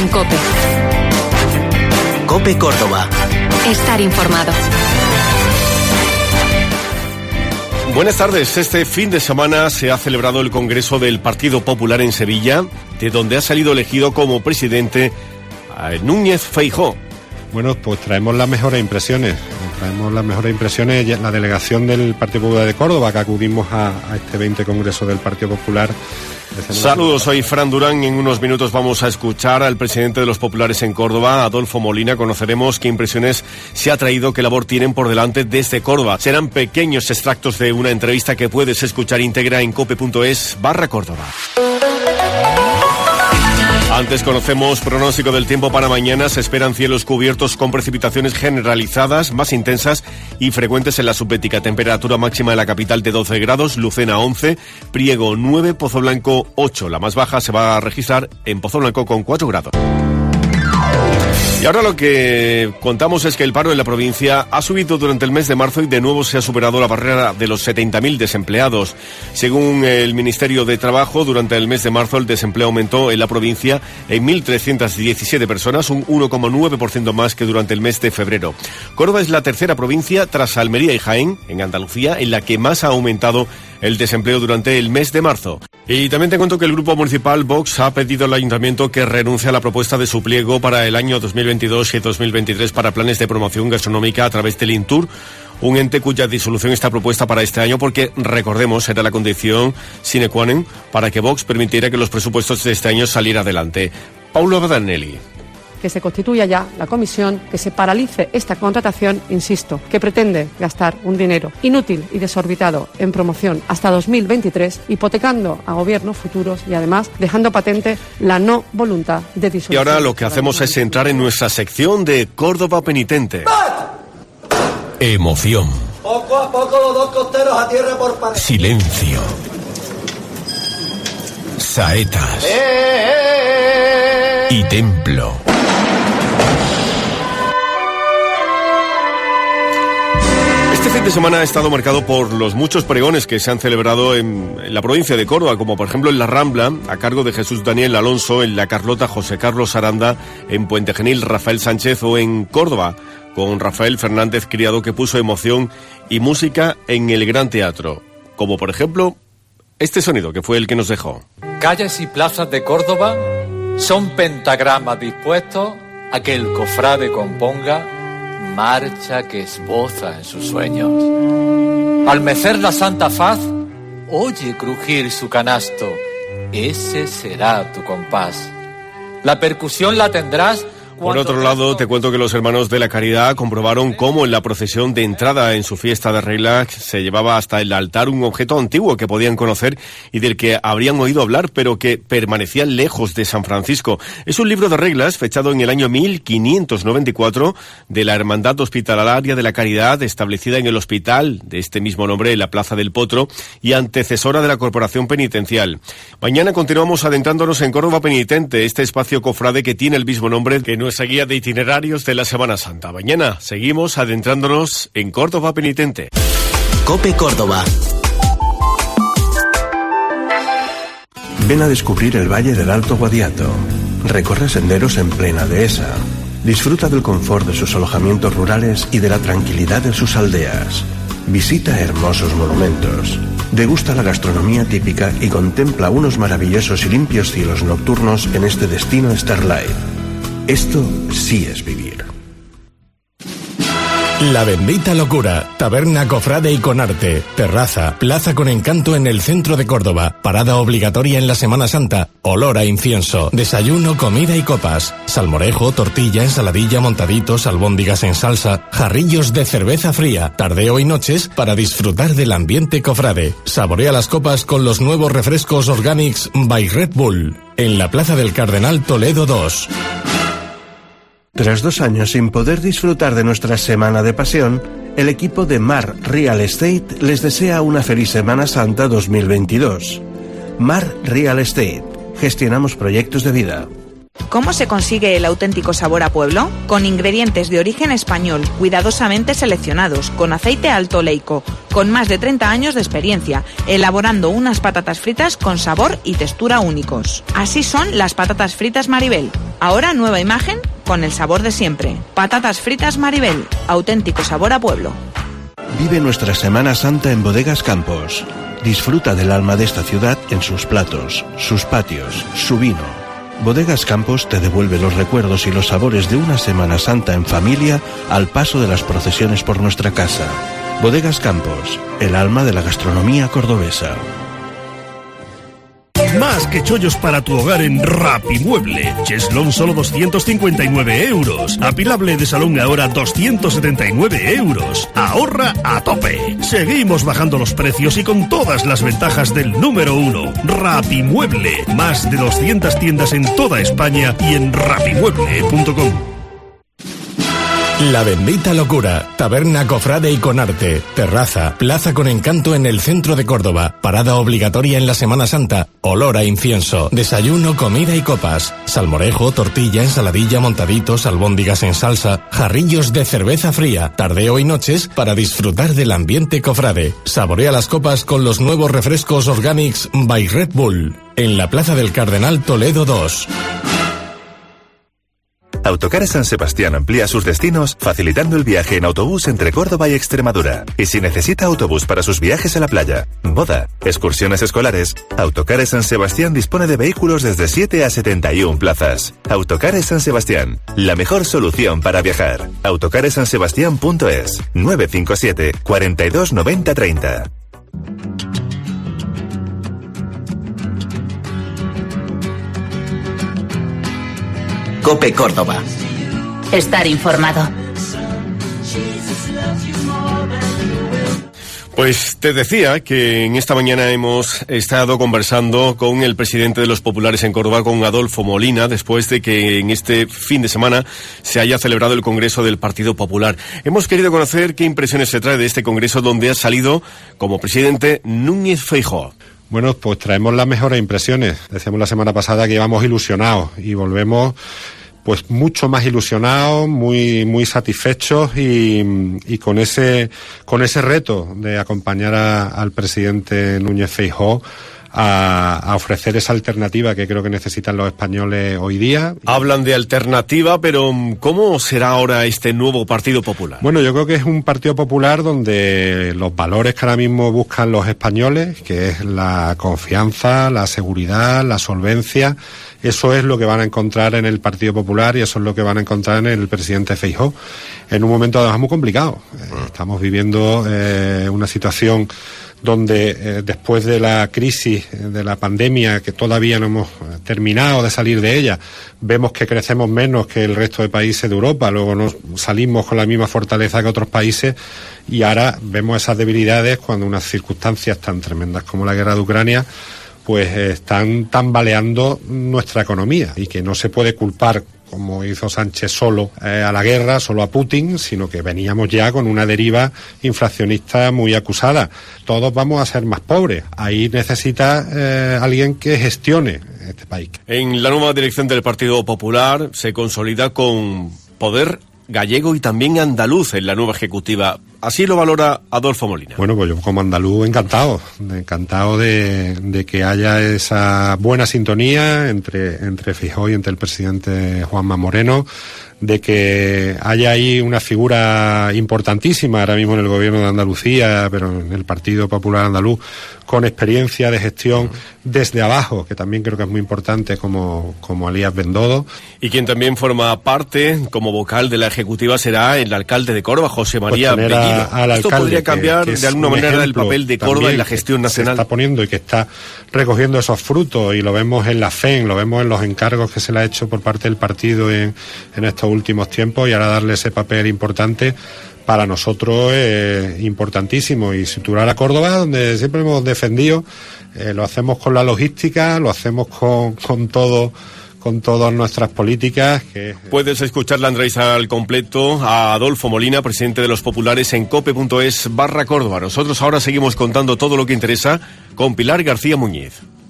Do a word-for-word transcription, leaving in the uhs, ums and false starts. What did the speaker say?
en COPE. COPE Córdoba. Estar informado. Buenas tardes. Este fin de semana se ha celebrado el Congreso del Partido Popular en Sevilla, de donde ha salido elegido como presidente a Núñez Feijóo. Bueno, pues traemos las mejores impresiones. Traemos las mejores impresiones. La delegación del Partido Popular de Córdoba, que acudimos a, a este veinte Congreso del Partido Popular. Saludos, soy Fran Durán. En unos minutos vamos a escuchar al presidente de los populares en Córdoba, Adolfo Molina. Conoceremos qué impresiones se ha traído, qué labor tienen por delante desde Córdoba. Serán pequeños extractos de una entrevista que puedes escuchar íntegra en cope.es barra Córdoba. Antes conocemos pronóstico del tiempo para mañana. Se esperan cielos cubiertos con precipitaciones generalizadas, más intensas y frecuentes en la subbética. Temperatura máxima en la capital de doce grados, Lucena once, Priego nueve, Pozo Blanco ocho. La más baja se va a registrar en Pozo Blanco con cuatro grados. Y ahora lo que contamos es que el paro en la provincia ha subido durante el mes de marzo y de nuevo se ha superado la barrera de los setenta mil desempleados. Según el Ministerio de Trabajo, durante el mes de marzo el desempleo aumentó en la provincia en mil trescientas diecisiete personas, un uno coma nueve por ciento más que durante el mes de febrero. Córdoba es la tercera provincia, tras Almería y Jaén, en Andalucía, en la que más ha aumentado el desempleo durante el mes de marzo. Y también te cuento que el Grupo Municipal Vox ha pedido al Ayuntamiento que renuncie a la propuesta de su pliego para el año dos mil veintidós y dos mil veintitrés para planes de promoción gastronómica a través del Intur, un ente cuya disolución está propuesta para este año porque, recordemos, era la condición sine qua non para que Vox permitiera que los presupuestos de este año saliera adelante. Paulo Badanelli. Que se constituya ya la comisión, que se paralice esta contratación, insisto, que pretende gastar un dinero inútil y desorbitado en promoción hasta dos mil veintitrés, hipotecando a gobiernos futuros y además dejando patente la no voluntad de disolución. Y ahora lo que hacemos es entrar en nuestra sección de Córdoba Penitente. Emoción. Poco a poco los dos costeros a tierra por pared. Silencio. Saetas. ¡Eh, eh, eh! Y templo. Este fin de semana ha estado marcado por los muchos pregones que se han celebrado en, en la provincia de Córdoba, como por ejemplo en La Rambla, a cargo de Jesús Daniel Alonso, en La Carlota José Carlos Aranda, en Puente Genil Rafael Sánchez o en Córdoba, con Rafael Fernández Criado, que puso emoción y música en el Gran Teatro, como por ejemplo este sonido que fue el que nos dejó. Calles y plazas de Córdoba son pentagramas dispuestos a que el cofrade componga marcha que esboza en sus sueños. Al mecer la santa faz, oye crujir su canasto, ese será tu compás. La percusión la tendrás. Por otro lado, te cuento que los hermanos de la Caridad comprobaron cómo en la procesión de entrada en su fiesta de regla se llevaba hasta el altar un objeto antiguo que podían conocer y del que habrían oído hablar, pero que permanecía lejos de San Francisco. Es un libro de reglas fechado en el año mil quinientos noventa y cuatro de la Hermandad Hospitalaria de la Caridad, establecida en el hospital de este mismo nombre en la Plaza del Potro y antecesora de la Corporación Penitencial. Mañana continuamos adentrándonos en Córdoba Penitente, este espacio cofrade que tiene el mismo nombre que nuestra guía de itinerarios de la Semana Santa. Mañana seguimos adentrándonos en Córdoba Penitente. COPE Córdoba. Ven a descubrir el Valle del Alto Guadiato. Recorre senderos en plena dehesa. Disfruta del confort de sus alojamientos rurales y de la tranquilidad de sus aldeas. Visita hermosos monumentos. Degusta la gastronomía típica y contempla unos maravillosos y limpios cielos nocturnos en este destino Starlight. Esto sí es vivir. La bendita locura, taberna cofrade y con arte, terraza, plaza con encanto en el centro de Córdoba, parada obligatoria en la Semana Santa, olor a incienso, desayuno, comida y copas, salmorejo, tortilla, ensaladilla, montaditos, albóndigas en salsa, jarrillos de cerveza fría, tardeo y noches para disfrutar del ambiente cofrade. Saborea las copas con los nuevos refrescos Organics by Red Bull, en la Plaza del Cardenal Toledo dos. Tras dos años sin poder disfrutar de nuestra Semana de Pasión, el equipo de Mar Real Estate les desea una feliz Semana Santa dos mil veintidós. Mar Real Estate. Gestionamos proyectos de vida. ¿Cómo se consigue el auténtico sabor a pueblo? Con ingredientes de origen español, cuidadosamente seleccionados, con aceite alto oleico, con más de treinta años de experiencia, elaborando unas patatas fritas con sabor y textura únicos. Así son las patatas fritas Maribel. Ahora nueva imagen con el sabor de siempre. Patatas fritas Maribel, auténtico sabor a pueblo. Vive nuestra Semana Santa en Bodegas Campos. Disfruta del alma de esta ciudad en sus platos, sus patios, su vino. Bodegas Campos te devuelve los recuerdos y los sabores de una Semana Santa en familia al paso de las procesiones por nuestra casa. Bodegas Campos, el alma de la gastronomía cordobesa. Más que chollos para tu hogar en Rapimueble. Cheslón solo doscientos cincuenta y nueve euros. Apilable de salón ahora doscientos setenta y nueve euros. Ahorra a tope. Seguimos bajando los precios y con todas las ventajas del número uno. Rapimueble. Más de doscientas tiendas en toda España y en rapimueble punto com. La bendita locura, taberna Cofrade y con arte, terraza, plaza con encanto en el centro de Córdoba, parada obligatoria en la Semana Santa, olor a incienso, desayuno, comida y copas, salmorejo, tortilla, ensaladilla, montaditos, albóndigas en salsa, jarrillos de cerveza fría, tardeo y noches para disfrutar del ambiente Cofrade. Saborea las copas con los nuevos refrescos Organics by Red Bull, en la Plaza del Cardenal Toledo dos. Autocares San Sebastián amplía sus destinos facilitando el viaje en autobús entre Córdoba y Extremadura. Y si necesita autobús para sus viajes a la playa, boda, excursiones escolares, Autocares San Sebastián dispone de vehículos desde siete a setenta y una plazas. Autocares San Sebastián, la mejor solución para viajar. autocares san sebastián punto es, nueve cinco siete, cuarenta y dos noventa treinta. COPE Córdoba. Estar informado. Pues te decía que en esta mañana hemos estado conversando con el presidente de los populares en Córdoba, con Adolfo Molina, después de que en este fin de semana se haya celebrado el Congreso del Partido Popular. Hemos querido conocer qué impresiones se trae de este Congreso donde ha salido como presidente Núñez Feijóo. Bueno, pues traemos las mejores impresiones. Decíamos la semana pasada que íbamos ilusionados y volvemos pues mucho más ilusionados, muy muy satisfechos y, y con ese con ese reto de acompañar a, al presidente Núñez Feijóo a, a ofrecer esa alternativa que creo que necesitan los españoles hoy día. Hablan de alternativa, pero ¿cómo será ahora este nuevo Partido Popular? Bueno, yo creo que es un Partido Popular donde los valores que ahora mismo buscan los españoles, que es la confianza, la seguridad, la solvencia, eso es lo que van a encontrar en el Partido Popular y eso es lo que van a encontrar en el presidente Feijóo, en un momento además muy complicado. Estamos viviendo eh, una situación donde eh, después de la crisis de la pandemia, que todavía no hemos terminado de salir de ella, vemos que crecemos menos que el resto de países de Europa, luego no salimos con la misma fortaleza que otros países y ahora vemos esas debilidades cuando unas circunstancias tan tremendas como la guerra de Ucrania pues eh, están tambaleando nuestra economía y que no se puede culpar, como hizo Sánchez, solo eh, a la guerra, solo a Putin, sino que veníamos ya con una deriva inflacionista muy acusada. Todos vamos a ser más pobres. Ahí necesita eh, alguien que gestione este país. En la nueva dirección del Partido Popular se consolida con poder gallego y también andaluz en la nueva ejecutiva. Así lo valora Adolfo Molina. Bueno, pues yo como andaluz encantado, encantado de, de que haya esa buena sintonía entre, entre Feijóo y entre el presidente Juanma Moreno, de que haya ahí una figura importantísima ahora mismo en el gobierno de Andalucía, pero en el Partido Popular Andaluz, con experiencia de gestión desde abajo, que también creo que es muy importante, como, como Elías Bendodo. Y quien también forma parte como vocal de la ejecutiva será el alcalde de Córdoba, José María pues Bellido. Esto podría cambiar que, que de alguna manera el papel de Córdoba en la gestión nacional. Se está poniendo y que está recogiendo esos frutos y lo vemos en la F E N, lo vemos en los encargos que se le ha hecho por parte del partido en, en estos últimos tiempos, y ahora darle ese papel importante para nosotros es importantísimo, y situar a Córdoba donde siempre hemos defendido. Eh, lo hacemos con la logística, lo hacemos con, con todo con todas nuestras políticas. Que... Puedes escuchar la entrevista al completo a Adolfo Molina, presidente de los populares, en cope punto es barra Córdoba. Nosotros ahora seguimos contando todo lo que interesa con Pilar García Muñiz.